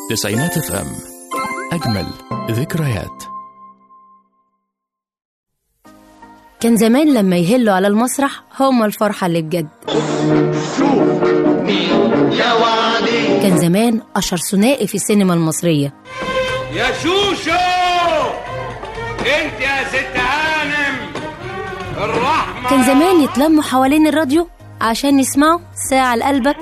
تسعينات اف ام. أجمل ذكريات. كان زمان لما يهلوا على المسرح هم الفرحة اللي بجد. كان زمان أشهر ثنائي في السينما المصرية. يا شوشو انت يا ست هانم الرحمة. كان زمان يتلموا حوالين الراديو عشان يسمعوا ساعة لقلبك.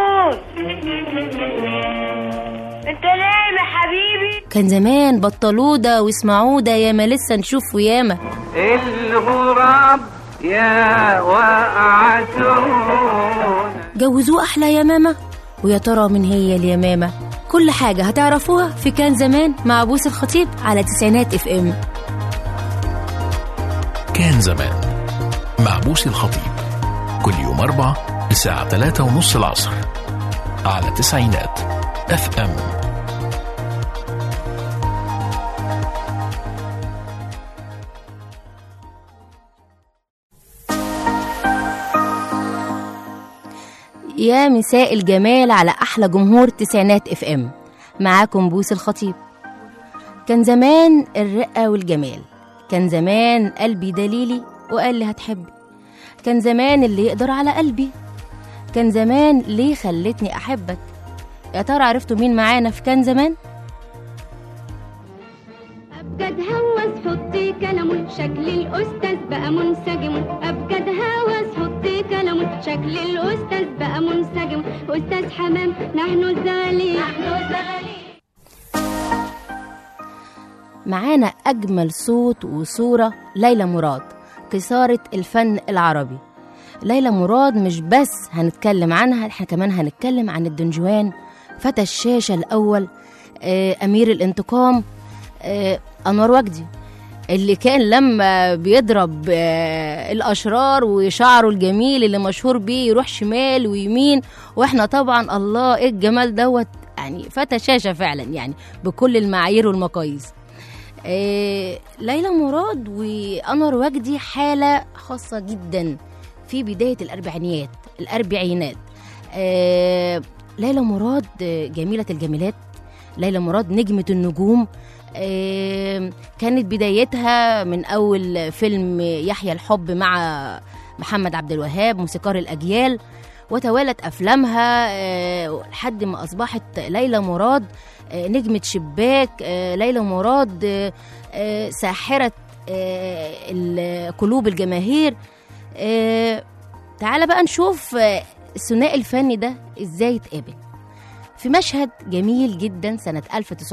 انت نايم يا حبيبي. كان زمان بطلوا ده واسمعوا ده ياما لسه نشوف وياما. الغراب يا وقعتون جوزوه أحلى يا ماما، ويا ترى من هي اليمامة. كل حاجة هتعرفوها في كان زمان مع بوس الخطيب على تسعينات اف ام. كان زمان مع بوس الخطيب كل يوم 4 الساعة 3:30 العصر على تسعينات اف ام. يا مساء الجمال على أحلى جمهور تسعينات اف ام، معاكم بوس الخطيب. كان زمان الرقة والجمال، كان زمان قلبي دليلي وقال لي هتحبي، كان زمان اللي يقدر على قلبي، كان زمان ليه خلتني أحبك. يا ترى عرفتوا مين معانا في كان زمان؟ أبجد هوس حطي كلامه شكل الأستاذ بقى منسجم. أبجد هوس حطي كلامه شكل الأستاذ بقى منسجم. أستاذ حمام نحن الزغالين. معانا أجمل صوت وصورة ليلى مراد، قيصرة الفن العربي. ليلى مراد مش بس هنتكلم عنها، احنا كمان هنتكلم عن الدنجوان، فتى الشاشة الأول، أمير الانتقام، أنور وجدي اللي كان لما بيضرب الأشرار وشعره الجميل اللي مشهور بيه يروح شمال ويمين، وإحنا طبعا الله إيه الجمال دوت، يعني فتى شاشة فعلا يعني بكل المعايير والمقاييس. ليلى مراد وأنور وجدي حالة خاصة جدا في بداية الأربعينات. ليلى مراد جميلة الجميلات، ليلى مراد نجمة النجوم. كانت بدايتها من أول فيلم يحيى الحب مع محمد عبد الوهاب موسيقار الأجيال، وتوالت أفلامها لحد ما أصبحت ليلى مراد نجمة شباك. ليلى مراد ساحرة قلوب الجماهير. تعال بقى نشوف الثنائي الفني ده ازاي اتقابل في مشهد جميل جدا سنة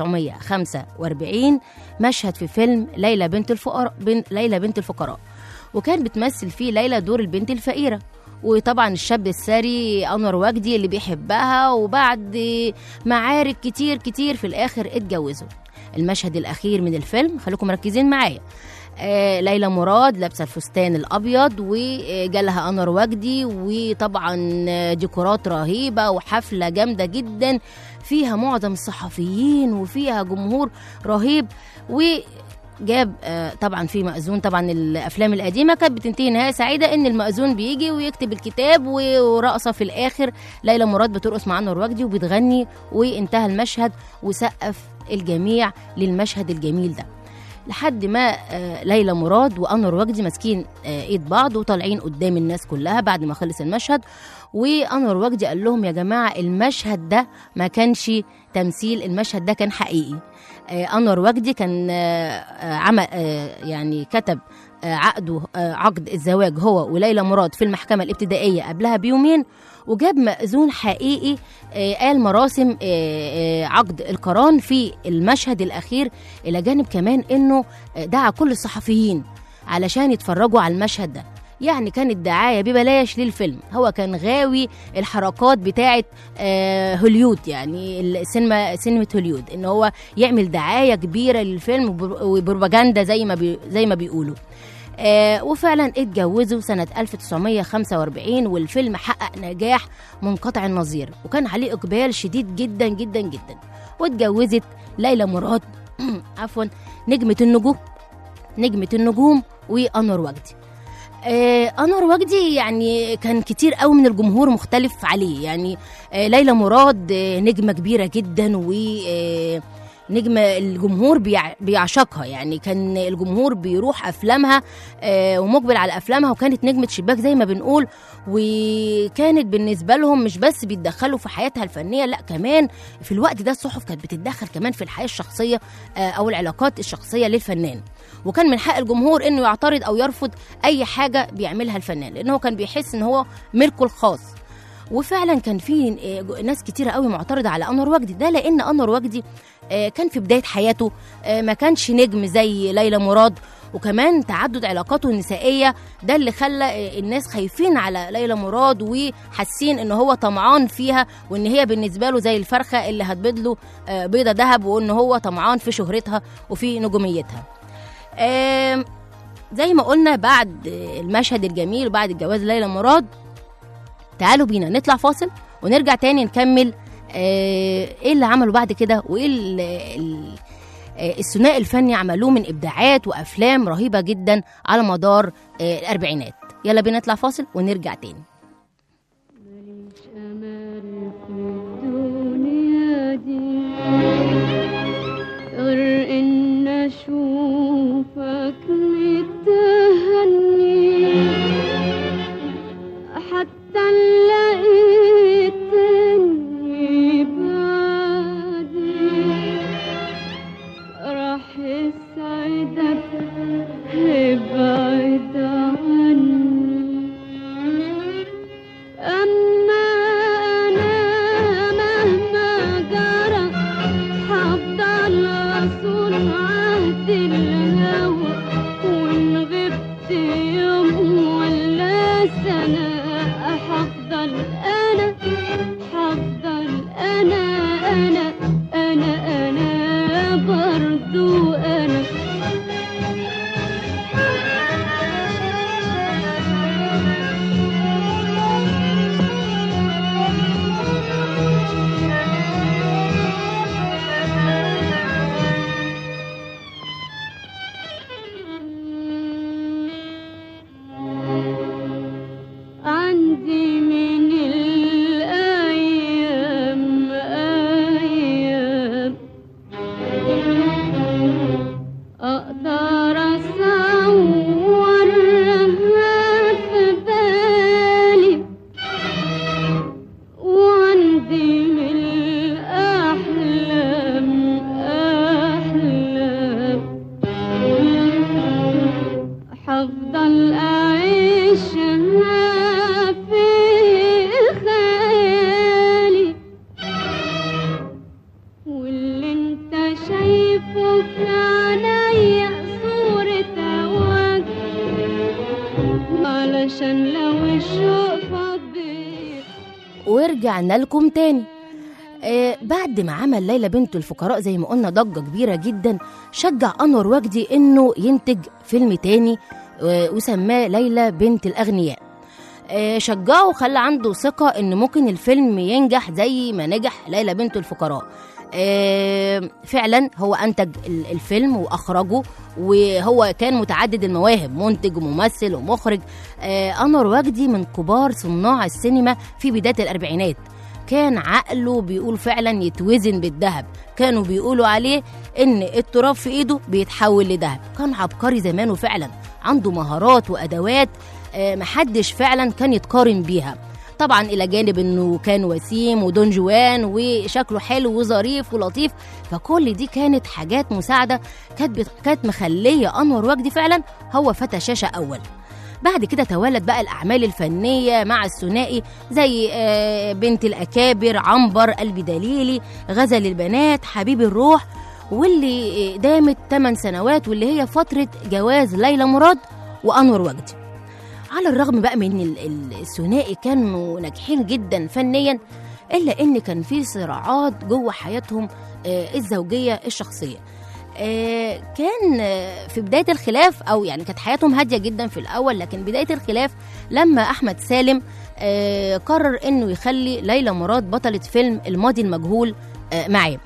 1945، مشهد في فيلم ليلى بنت الفقراء، وكان بتمثل فيه ليلى دور البنت الفقيرة، وطبعا الشاب الثري أنور وجدي اللي بيحبها، وبعد معارك كتير في الآخر اتجوزوا. المشهد الأخير من الفيلم خليكم مركزين معايا، ليلى مراد لابسه الفستان الابيض وجالها انور وجدي، وطبعا ديكورات رهيبه وحفله جامده جدا فيها معظم الصحفيين وفيها جمهور رهيب، وجاب طبعا في مأذون. طبعا الافلام القديمه كانت بتنتهي نهايه سعيده ان المأذون بيجي ويكتب الكتاب، ورقصه في الاخر ليلى مراد بترقص مع انور وجدي وبتغني، وانتهى المشهد وسقف الجميع للمشهد الجميل ده، لحد ما ليلى مراد وأنور وجدي ماسكين ايد بعض وطالعين قدام الناس كلها بعد ما خلص المشهد. وأنور وجدي قال لهم يا جماعة المشهد ده ما كانش تمثيل، المشهد ده كان حقيقي. أنور وجدي كان عمل يعني كتب عقد الزواج هو وليلى مراد في المحكمة الابتدائية قبلها بيومين، وجاب مأذون حقيقي قال مراسم عقد القران في المشهد الأخير، إلى جانب كمان إنه دعا كل الصحفيين علشان يتفرجوا على المشهد ده. يعني كانت دعاية ببلاش للفيلم، هو كان غاوي الحركات بتاعة هوليود، يعني سينما هوليود، إن هو يعمل دعاية كبيرة للفيلم وبروباجندا زي ما بيقولوا. وفعلا اتجوزوا سنة 1945، والفيلم حقق نجاح منقطع النظير وكان عليه إقبال شديد جدا جدا جدا. واتجوزت ليلى مراد عفوا نجمة النجوم وأنور وجدي. أنور وجدي يعني كان كتير قوي من الجمهور مختلف عليه. يعني ليلى مراد نجمة كبيرة جدا، و نجمة الجمهور بيعشقها. يعني كان الجمهور بيروح أفلامها ومقبل على أفلامها، وكانت نجمة شباك زي ما بنقول. وكانت بالنسبة لهم مش بس بيتدخلوا في حياتها الفنية، لا كمان في الوقت ده الصحف كانت بتتدخل كمان في الحياة الشخصية أو العلاقات الشخصية للفنان. وكان من حق الجمهور إنه يعترض أو يرفض أي حاجة بيعملها الفنان، لأنه كان بيحس إن هو ملكه الخاص. وفعلا كان في ناس كتيرة قوي معترضة على أنور وجدي ده، لأن أنور وجدي كان في بداية حياته، ما كانش نجم زي ليلى مراد، وكمان تعدد علاقاته النسائية ده اللي خلى الناس خايفين على ليلى مراد وحاسين ان هو طمعان فيها، وان هي بالنسبة له زي الفرخة اللي هتبيض له بيضة ذهب، وان هو طمعان في شهرتها وفي نجوميتها. زي ما قلنا بعد المشهد الجميل وبعد الجواز ليلى مراد، تعالوا بينا نطلع فاصل ونرجع تاني نكمل ايه اللي عملوا بعد كده، وايه الثنائي الفني عملوه من ابداعات وافلام رهيبه جدا على مدار الاربعينات. يلا بينا نطلع فاصل ونرجع تاني. ماليش امل في الدنيا دي غير ان اشوفك متهني، حتى لقيتني بعدي راح يسعدك ابعد عني. أما أنا مهما جرى هفضل أصون عهد الهوى، وإن غبت يوم ولا سنة هفضل أنا برضو أنا. عندي من الأيام أيام أقدر أصورها في بالي، وعندي من الأحلام أحلام هفضل أعيشها في خيالي، واللي انت شايفه في عينيا صورة وجهي، علشان لو الشوق فضيت. ورجعنا لكم تاني. بعد ما عمل ليلى بنت الفقراء زي ما قلنا ضجة كبيرة جدا، شجع أنور وجدي إنه ينتج فيلم تاني وسماه ليلى بنت الأغنياء. شجعه وخلى عنده ثقة إن ممكن الفيلم ينجح زي ما نجح ليلى بنت الفقراء. فعلا هو أنتج الفيلم وأخرجه، وهو كان متعدد المواهب، منتج وممثل ومخرج. أنور وجدي من كبار صناع السينما في بداية الأربعينات، كان عقله بيقول فعلا يتوزن بالذهب، كانوا بيقولوا عليه ان التراب في ايده بيتحول لذهب. كان عبقري زمان وفعلا عنده مهارات وادوات محدش فعلا كان يتقارن بيها. طبعا الى جانب انه كان وسيم ودون جوان وشكله حلو وظريف ولطيف، فكل دي كانت حاجات مساعده كانت مخليه انور وجدي فعلا هو فتى شاشه اول. بعد كده توالت بقى الأعمال الفنية مع الثنائي زي بنت الأكابر، عنبر، قلبي دليلي، غزل البنات، حبيب الروح، واللي دامت 8 سنوات، واللي هي فترة جواز ليلى مراد وأنور وجدي. على الرغم بقى من الثنائي كانوا ناجحين جدا فنيا، إلا إن كان في صراعات جوه حياتهم الزوجية الشخصية. كان في بداية الخلاف، أو يعني كانت حياتهم هادية جدا في الأول، لكن بداية الخلاف لما أحمد سالم قرر أنه يخلي ليلى مراد بطلة فيلم الماضي المجهول معاه.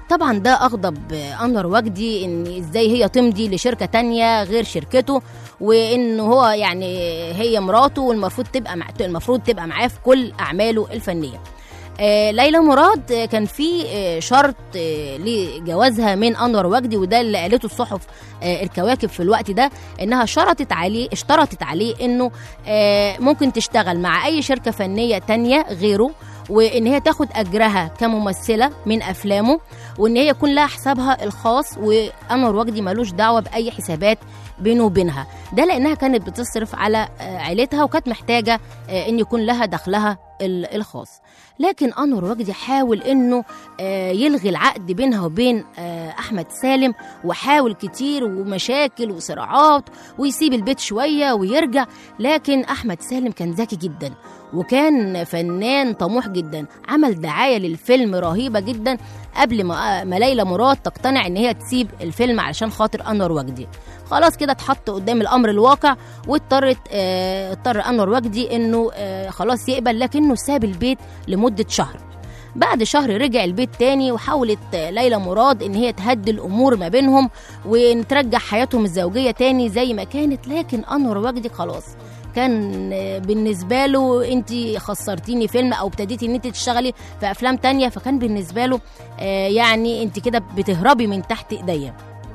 طبعا ده أغضب أنور وجدي إن إزاي هي تمضي لشركة تانية غير شركته، وإنه هو يعني هي مراته والمفروض تبقى معاه في كل أعماله الفنية. ليلى مراد كان في شرط لجوازها من أنور وجدي، وده اللي قالته الصحف الكواكب في الوقت ده، إنها اشترطت عليه إنه ممكن تشتغل مع أي شركة فنية تانية غيره، وإن هي تاخد أجرها كممثلة من أفلامه، وإن هي يكون لها حسابها الخاص، وأنور وجدي مالوش دعوة بأي حسابات بينه وبينها. ده لأنها كانت بتصرف على عيلتها، وكانت محتاجة إن يكون لها دخلها الخاص. لكن أنور وجدي حاول إنه يلغي العقد بينها وبين أحمد سالم، وحاول كتير ومشاكل وصراعات، ويسيب البيت شوية ويرجع. لكن أحمد سالم كان ذكي جدا، وكان فنان طموح جدا، عمل دعاية للفيلم رهيبة جدا قبل ما ليلى مراد تقتنع إن هي تسيب الفيلم علشان خاطر أنور وجدي. خلاص كده اتحط قدام الأمر الواقع، اضطر أنور وجدي إنه خلاص يقبل، لكنه ساب البيت لمدة شهر. بعد شهر رجع البيت تاني، وحاولت ليلى مراد إن هي تهدي الأمور ما بينهم ونترجع حياتهم الزوجية تاني زي ما كانت. لكن أنور وجدي خلاص كان بالنسبة له انت خسرتيني فيلم، او ابتديتي ان انت تشتغلي في افلام تانية، فكان بالنسبة له يعني انت كده بتهربي من تحت ايديا.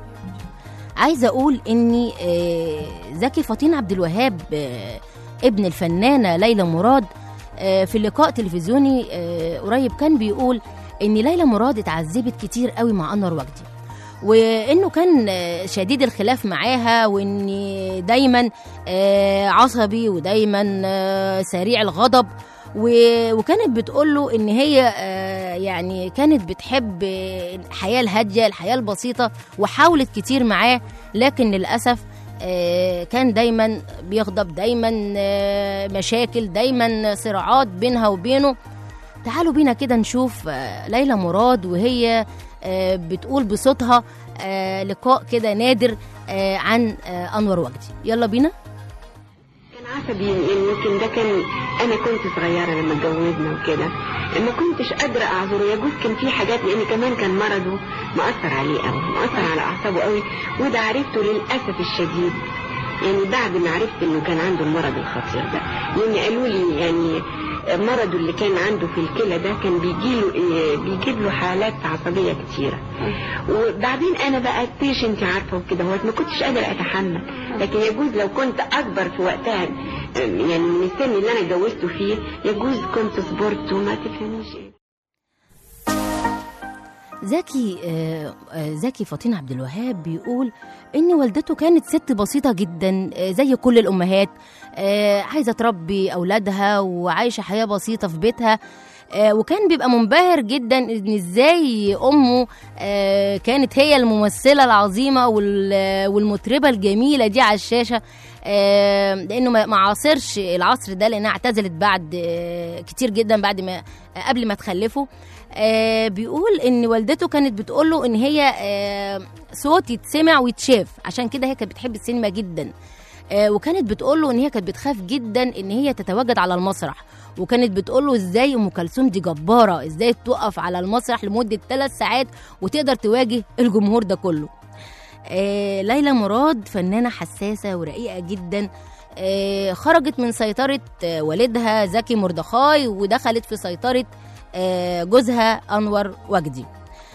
عايزة اقول اني زكي فطين عبد الوهاب ابن الفنانة ليلى مراد في لقاء تلفزيوني قريب كان بيقول ان ليلى مراد اتعذبت كتير قوي مع أنور وجدي، وانه كان شديد الخلاف معاها، وان دايما عصبي ودايما سريع الغضب، وكانت بتقول له ان هي يعني كانت بتحب الحياه الهاديه، الحياه البسيطه، وحاولت كتير معاه، لكن للاسف كان دايما بيغضب، دايما مشاكل، دايما صراعات بينها وبينه. تعالوا بينا كده نشوف ليلى مراد وهي بتقول بصوتها لقاء كده نادر عن أنور وجدي. يلا بينا. كان عصبي يمكن ده كان انا كنت صغيره لما اتجوزنا وكده، ما كنتش قادره اعذره. يجوز كان في حاجات، لان كمان كان مرضه مأثر عليه قوي، مأثر على اعصابه قوي، وده عرفته للاسف الشديد يعني بعد ما عرفت انه كان عنده المرض الخطير ده. لان قالوا لي يعني مرضه اللي كان عنده في الكلى ده كان بيجيب له حالات عصبيه كتيره. وبعدين انا بقى انت عارفه وكده، ما كنتش قادره اتحمل. لكن يجوز لو كنت اكبر في وقتها يعني من السن اللي انا اتجوزته فيه، يجوز كنت صبرت وما تفهميش. زكي فطين عبد الوهاب بيقول ان والدته كانت ست بسيطه جدا زي كل الامهات، عايزه تربي اولادها وعايشه حياه بسيطه في بيتها، وكان بيبقى منبهر جدا ان ازاي امه كانت هي الممثله العظيمه والمطربه الجميله دي على الشاشه، لانه ما عاصرش العصر ده، لانها اعتزلت بعد كتير جدا بعد ما قبل ما تخلفه. بيقول ان والدته كانت بتقول له ان هي صوت يتسمع ويتشاف، عشان كده هي كانت بتحب السينما جدا، وكانت بتقول له ان هي كانت بتخاف جدا ان هي تتواجد على المسرح، وكانت بتقول له ازاي ام كلثوم دي جباره، ازاي تقف على المسرح لمده 3 ساعات وتقدر تواجه الجمهور ده كله. ليلى مراد فنانه حساسه ورقيقه جدا، خرجت من سيطره والدها زكي مردخاي ودخلت في سيطره جوزها أنور وجدي.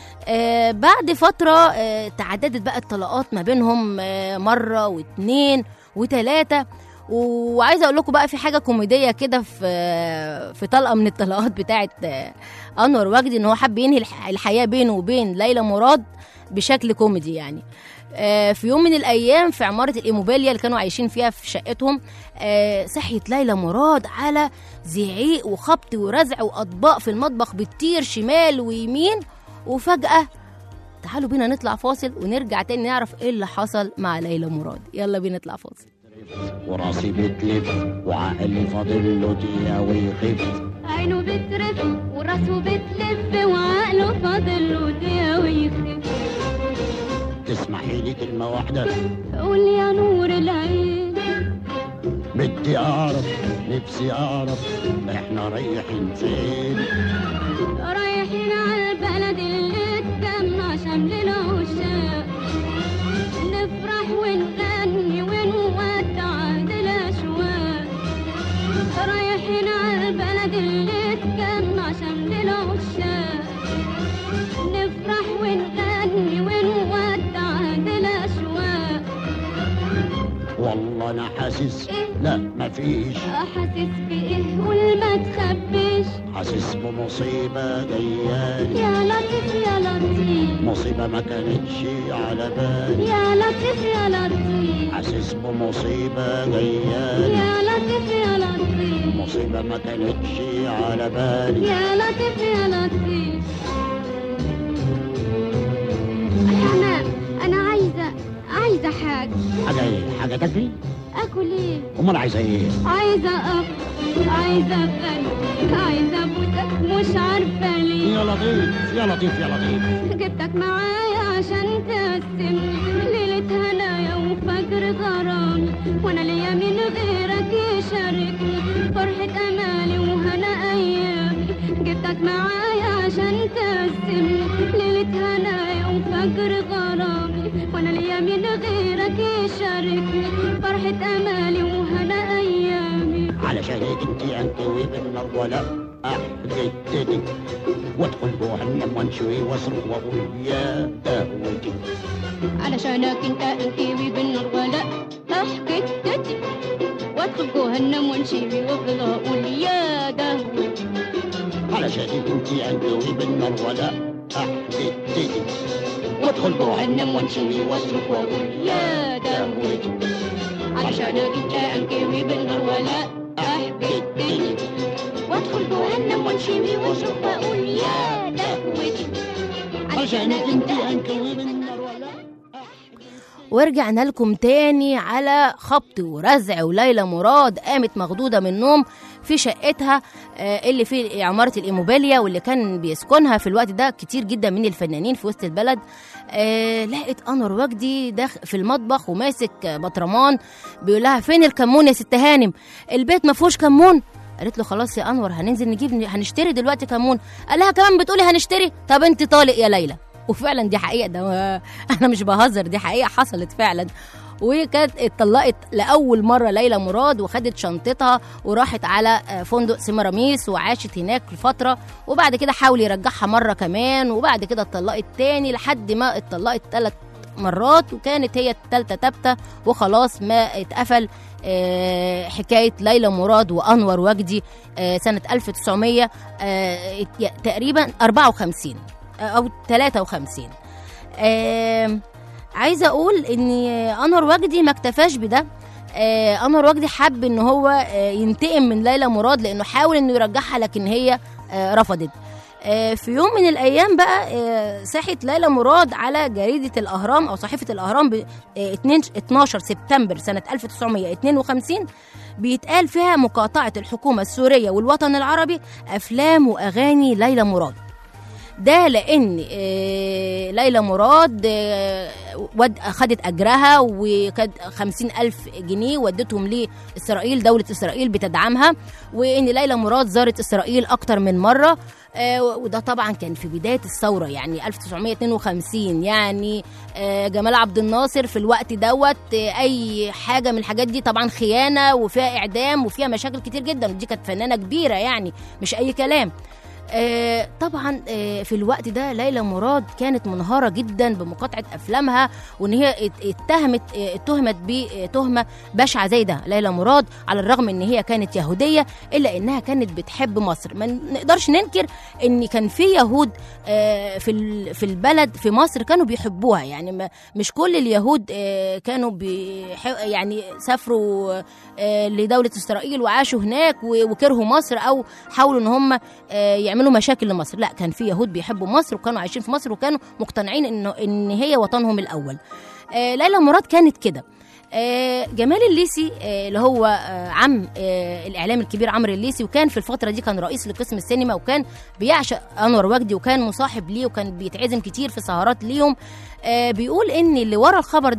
بعد فترة تعددت بقى الطلاقات ما بينهم مرة واثنين وثلاثة. وعايزة أقول لكم بقى في حاجة كوميدية كده في طلقة من الطلاقات بتاعت أنور وجدي، إن هو حب ينهي الحياة بينه وبين ليلى مراد بشكل كوميدي يعني. في يوم من الأيام في عمارة الإيموبيليا اللي كانوا عايشين فيها في شقتهم، صحيت ليلى مراد على زعيق وخبط ورزع وأطباق في المطبخ بتطير شمال ويمين. وفجأة تعالوا بينا نطلع فاصل ونرجع تاني نعرف إيه اللي حصل مع ليلى مراد. يلا بينا نطلع فاصل. وراسي بتلف وعقلي فاضل له دقيقة ويخف، عينه بترف وراسه بتلف وعقله فاضل له دقيقة ويخف. تسمحي لي كلمة واحدة؟ قول يا نور العين. بدي أعرف، نفسي أعرف إحنا رايحين فين؟ رايحين على البلد اللي اتجمع نجمع شمل العشاق، نفرح ونغني ونودع الأشواق، رايحين عالبلد اللي تجمع شمل العشاق، نفرح ونغني ونودع الأشواق. والله انا حاسس لا مفيش، حاسس بإيه قول ما تخبيش، حاسس بمصيبة جايالي يا لطيف يا لطيف، مصيبة ما كانتش على بالي، يا لطيف يا لطيف، حاسس بمصيبة جايالي يا لطيف يا لطيف، مصيبة ما كانتش على بالي. يا لطيف يا لطيف. يا حمام أنا عايزة حاجة. حاجة ايه؟ حاجة تاكلي؟ أكل إيه؟ امال عايزة ايه؟ عايزة عايزة أغني، عايزة أبوسك مش عارفة ليه. يا لطيف يا لطيف يا لطيف، جبتك معايا عشان تقسم ليلة هنايا وفجر غرامي، وانا ليا من غيرك يشاركني فرحة امالي وهنا ايامي. جبتك معايا عشان تقسم ليلة هنايا وفجر غرامي، وانا ليا من غيرك يشاركني فرحة امالي وهنا ايامي. علشان انت انكوي بالنار ولا احددتني وادخل جهنم وانشوي واصرخ واقول يا قهوتي. علشانك انت انكوي بالنار ولا احكتتي وادخل جهنم وانشوي وافضل اقول يا قهوتي. علشان انت انكوي بالنار ولا احددتني وادخل جهنم وانشوي واصرخ واقول يا قهوتي. علشانك انت انكوي بالنار ولا احبتني وادخل جهنم وانشوي واشرب واقول يا قهوتي. علشانك انت انكوي بالنار ولا. ورجعنا لكم تاني على خبط ورزع. وليلى مراد قامت مخضوضة من النوم في شقتها اللي في عمارة الإيموبيليا واللي كان بيسكنها في الوقت ده كتير جدا من الفنانين في وسط البلد. لقت أنور وجدي في المطبخ وماسك بطرمان بيقول لها فين الكمون يا ست هانم؟ البيت ما فيهوش كمون. قالت له خلاص يا أنور هننزل هنشتري دلوقتي كمون. قال لها كمان بتقولي هنشتري؟ طب انت طالق يا ليلى. وفعلا دي حقيقة، ده أنا مش بهزر، دي حقيقة حصلت فعلا. وكانت اتطلقت لأول مرة ليلى مراد وخدت شنطتها وراحت على فندق سيمراميس وعاشت هناك لفترة، وبعد كده حاول يرجعها مرة كمان، وبعد كده اتطلقت تاني لحد ما اتطلقت 3 مرات، وكانت هي الثالثة تابتة وخلاص ما اتقفل حكاية ليلى مراد وأنور وجدي سنة 1900 تقريبا 54 أو 53. عايزة أقول إن أنور وجدي ما اكتفاش بده. أنور وجدي حب إن هو ينتقم من ليلى مراد لأنه حاول إنه يرجعها لكن هي رفضت. في يوم من الأيام بقى صحت ليلى مراد على جريدة الأهرام أو صحيفة الأهرام ب 12 سبتمبر سنة 1952 بيتقال فيها مقاطعة الحكومة السورية والوطن العربي أفلام وأغاني ليلى مراد. ده لأن ليلى مراد أخدت أجرها وكانت 50,000 جنيه ودتهم لإسرائيل، دولة إسرائيل بتدعمها، وإن ليلى مراد زارت إسرائيل أكتر من مرة. وده طبعا كان في بداية الثورة يعني 1952. يعني جمال عبد الناصر في الوقت دوت أي حاجة من الحاجات دي طبعا خيانة وفيها إعدام وفيها مشاكل كتير جدا. ودي كانت فنانة كبيرة يعني مش أي كلام. طبعا في الوقت ده ليلى مراد كانت منهارة جدا بمقاطعة أفلامها، وإن هي اتهمت بتهمة بشعة زي ده. ليلى مراد على الرغم إن هي كانت يهودية إلا إنها كانت بتحب مصر. ما نقدرش ننكر إن كان في يهود في البلد في مصر كانوا بيحبوها. يعني مش كل اليهود كانوا يعني سافروا لدولة إسرائيل وعاشوا هناك وكرهوا مصر أو حاولوا إن هم يعملوا مشاكل لمصر. لا، كان في يهود بيحبوا مصر وكانوا عايشين في مصر وكانوا مقتنعين إن هي وطنهم الأول. ليلى مراد كانت كده. جمال الليثي اللي هو عم الإعلام الكبير عمرو الليثي، وكان في الفترة دي كان رئيس لقسم السينما وكان بيعشق أنور وجدي وكان مصاحب ليه وكان بيتعزم كتير في سهرات ليهم. بيقول إن اللي ورا الخبر ده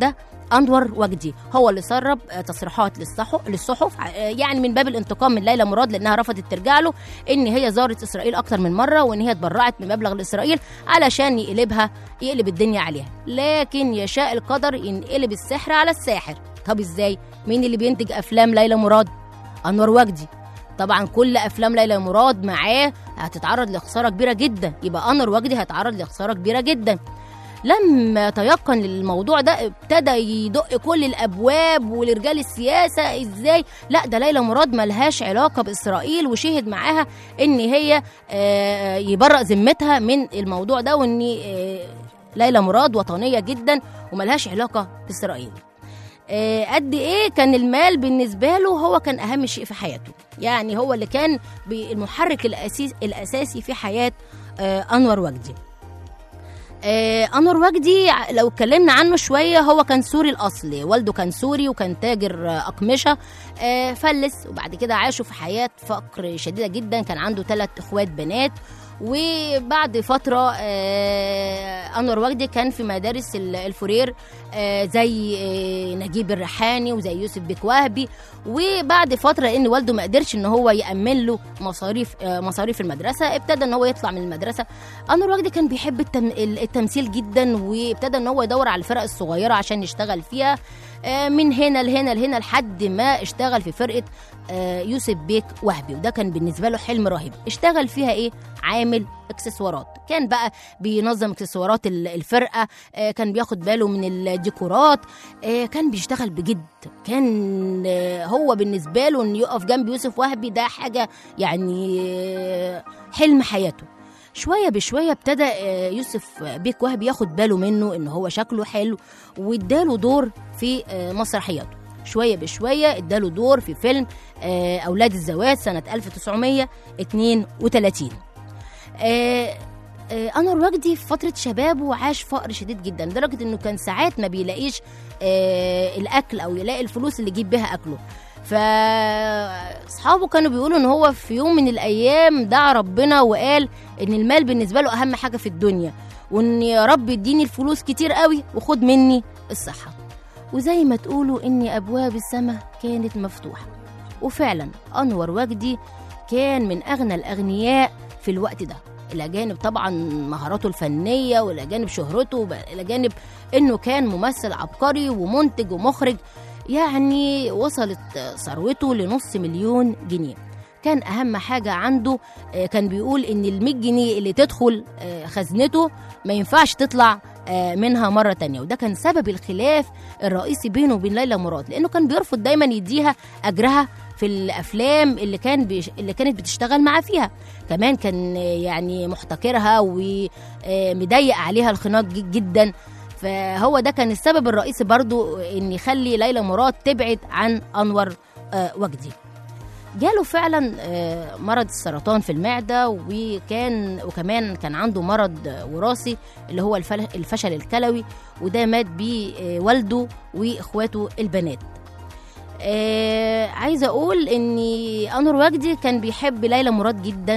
أنور وجدي هو اللي سرب تصريحات للصحف يعني من باب الانتقام من ليلى مراد، لأنها رفضت ترجع له إن هي زارت إسرائيل أكتر من مرة، وإن هي اتبرعت بمبلغ لإسرائيل علشان يقلب الدنيا عليها. لكن يشاء القدر ينقلب السحر على الساحر. طب إزاي؟ مين اللي بينتج أفلام ليلى مراد؟ أنور وجدي. طبعا كل افلام ليلى مراد معاه هتتعرض لخساره كبيره جدا، يبقى أنور وجدي هيتعرض لخساره كبيره جدا. لما تيقن للموضوع ده ابتدى يدق كل الابواب ولرجال السياسه. ازاي؟ لا ده ليلى مراد ملهاش علاقه باسرائيل، وشهد معاها ان هي يبرأ ذمتها من الموضوع ده، وان ليلى مراد وطنيه جدا وملهاش علاقه باسرائيل. قد ايه كان المال بالنسبه له هو كان اهم شيء في حياته، يعني هو اللي كان المحرك الاساسي في حياه أنور وجدي. أنور وجدي لو اتكلمنا عنه شويه، هو كان سوري الاصل، والده كان سوري وكان تاجر اقمشه، فلس وبعد كده عاشوا في حياه فقر شديده جدا. كان عنده 3 اخوات بنات، وبعد فترة أنور وجدي كان في مدارس الفورير زي نجيب الريحاني وزي يوسف بيك وهبي. وبعد فترة لأن والده ما قدرش إن هو يأمن له مصاريف المدرسة، ابتدى إن هو يطلع من المدرسة. أنور وجدي كان بيحب التمثيل جدا، وابتدى إن هو يدور على الفرق الصغيرة عشان يشتغل فيها، من هنا لهنا لحد ما اشتغل في فرقة يوسف بيك وهبي، وده كان بالنسبة له حلم رهيب. اشتغل فيها ايه؟ عامل اكسسوارات. كان بقى بينظم اكسسوارات الفرقة، كان بياخد باله من الديكورات، كان بيشتغل بجد. كان هو بالنسبة له ان يقف جنب يوسف وهبي ده حاجة يعني حلم حياته. شوية بشوية ابتدى يوسف بيك وهبي ياخد باله منه ان هو شكله حلو، واداله دور في مسرحياته. شوية بشوية اداله دور في فيلم أولاد الزواج سنة 1932. أنور وجدي في فترة شبابه عاش فقر شديد جدا، لدرجة انه كان ساعات ما بيلاقيش الأكل أو يلاقي الفلوس اللي يجيب بها أكله. فاصحابه كانوا بيقولوا ان هو في يوم من الايام دعا ربنا وقال ان المال بالنسبه له اهم حاجه في الدنيا، وان يا رب اديني الفلوس كتير قوي وخد مني الصحه. وزي ما تقولوا ان ابواب السماء كانت مفتوحه، وفعلا أنور وجدي كان من اغنى الاغنياء في الوقت ده. الى جانب طبعا مهاراته الفنيه، والى جانب شهرته، الى جانب انه كان ممثل عبقري ومنتج ومخرج. يعني وصلت ثروته ل500,000 جنيه. كان أهم حاجة عنده كان بيقول إن ال100 جنيه اللي تدخل خزنته ما ينفعش تطلع منها مرة تانية، وده كان سبب الخلاف الرئيسي بينه وبين ليلى مراد، لأنه كان بيرفض دايما يديها أجرها في الأفلام اللي كانت بتشتغل معاه فيها. كمان كان يعني محتكرها ومضيق عليها الخناق جدا. فهو ده كان السبب الرئيسي برضو ان يخلي ليلى مراد تبعد عن أنور وجدي. جاله فعلا مرض السرطان في المعدة، وكمان كان عنده مرض وراثي اللي هو الفشل الكلوي، وده مات بيه والده واخواته البنات. عايزة اقول ان أنور وجدي كان بيحب ليلى مراد جدا،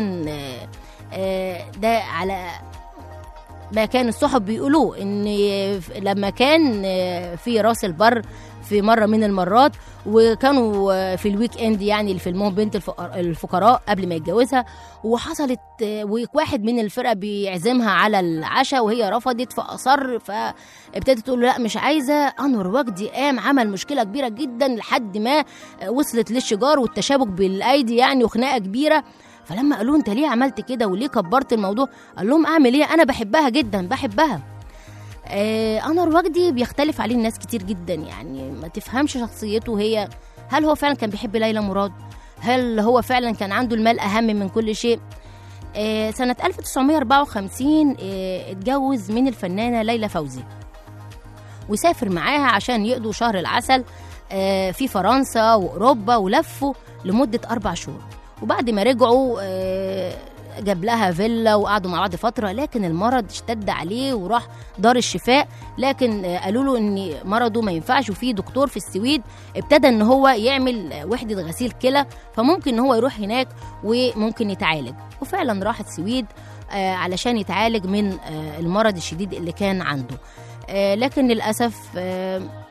ده على ما كان الصحف بيقولوه، ان لما كان في راس البر في مرة من المرات، وكانوا في الويك اند يعني اللي فيلمهم بنت الفقراء قبل ما يتجوزها، وحصلت واحد من الفرقة بيعزمها على العشاء وهي رفضت فأصر، فابتدت تقول له لا مش عايزة. أنور وجدي قام عمل مشكلة كبيرة جدا لحد ما وصلت للشجار والتشابك بالأيدي يعني، وخناقة كبيرة. فلما قالوا انت ليه عملت كده وليه كبرت الموضوع، قال لهم اعمل ايه، انا بحبها جدا بحبها. أنور وجدي بيختلف عليه الناس كتير جدا، يعني ما تفهمش شخصيته هي، هل هو فعلا كان بيحب ليلى مراد، هل هو فعلا كان عنده المال اهم من كل شيء. سنة 1954 اتجوز من الفنانة ليلى فوزي، وسافر معاها عشان يقضوا شهر العسل في فرنسا وأوروبا، ولفوا لمدة 4 شهور. وبعد ما رجعوا جاب لها فيلا وقعدوا مع بعض فترة، لكن المرض اشتد عليه وراح دار الشفاء. لكن قالوا له ان مرضه ما ينفعش، وفي دكتور في السويد ابتدى ان هو يعمل وحدة غسيل كلى، فممكن ان هو يروح هناك وممكن يتعالج. وفعلا راح السويد علشان يتعالج من المرض الشديد اللي كان عنده. لكن للأسف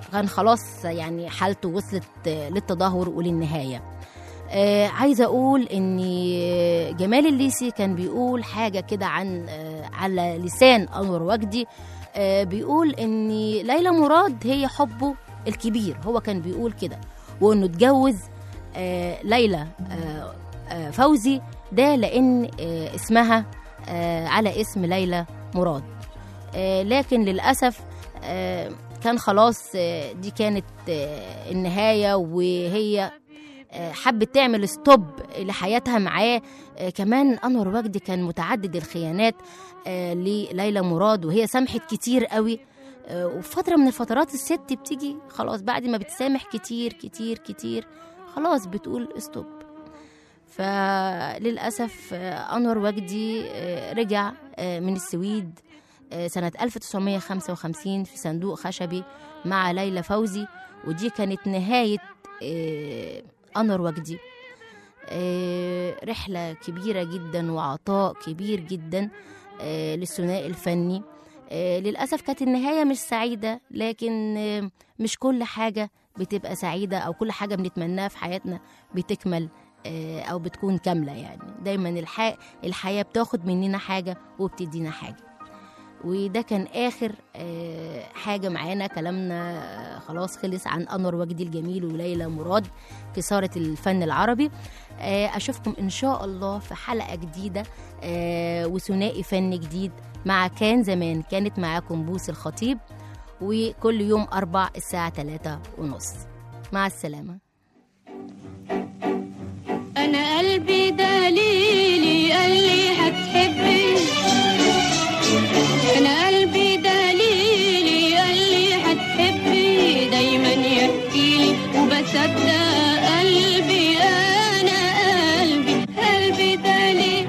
كان خلاص يعني حالته وصلت للتدهور وللنهاية. عايزة أقول إن جمال الليثي كان بيقول حاجة كده عن على لسان أنور وجدي، بيقول إن ليلى مراد هي حبه الكبير، هو كان بيقول كده، وإنه اتجوز ليلى فوزي ده لأن اسمها على اسم ليلى مراد. لكن للأسف كان خلاص دي كانت النهاية، وهي حبت تعمل ستوب لحياتها معاه. كمان أنور وجدي كان متعدد الخيانات لليلى مراد، وهي سامحت كتير قوي. وفي فترة من الفترات الست بتيجي خلاص بعد ما بتسامح كتير كتير كتير خلاص بتقول ستوب. فللأسف أنور وجدي رجع من السويد سنة 1955 في صندوق خشبي مع ليلى فوزي، ودي كانت نهاية أنور وجدي. رحلة كبيرة جدا وعطاء كبير جدا للثنائي الفني. للأسف كانت النهاية مش سعيدة، لكن مش كل حاجة بتبقى سعيدة أو كل حاجة بنتمناها في حياتنا بتكمل أو بتكون كاملة. يعني دايما الحياة بتاخد مننا حاجة وبتدينا حاجة. وده كان آخر حاجة معانا. كلامنا خلاص خلص عن أنور وجدي الجميل وليلى مراد كسارة الفن العربي. أشوفكم إن شاء الله في حلقة جديدة وثنائي فن جديد مع كان زمان. كانت معاكم بوس الخطيب، وكل يوم 4 الساعة 3:30. مع السلامة. أنا قلبي دليلي قال لي هتحبني، أنا قلبي دليلي قال لي هتحبني، دايما يحكيلي وبصدق قلبي، أنا قلبي دليلي.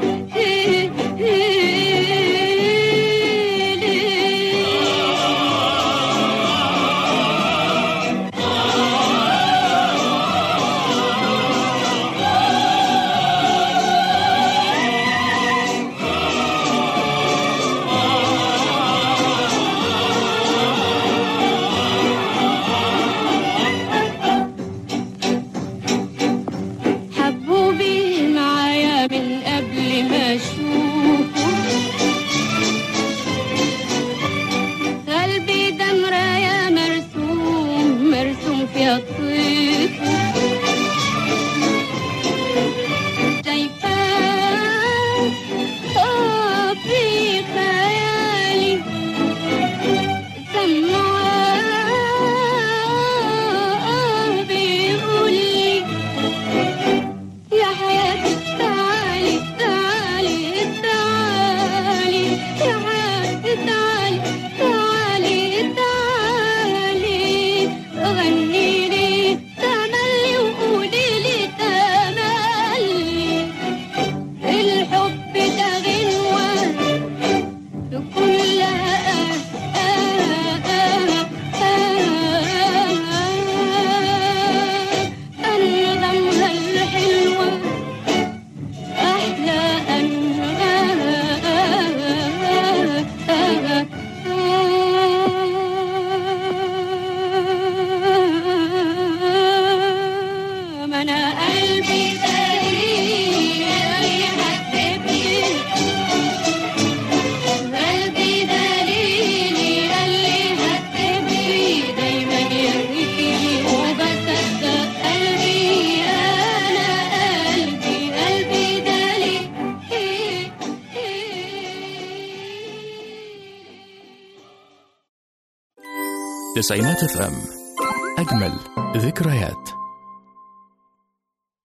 تسعينات FM أجمل ذكريات.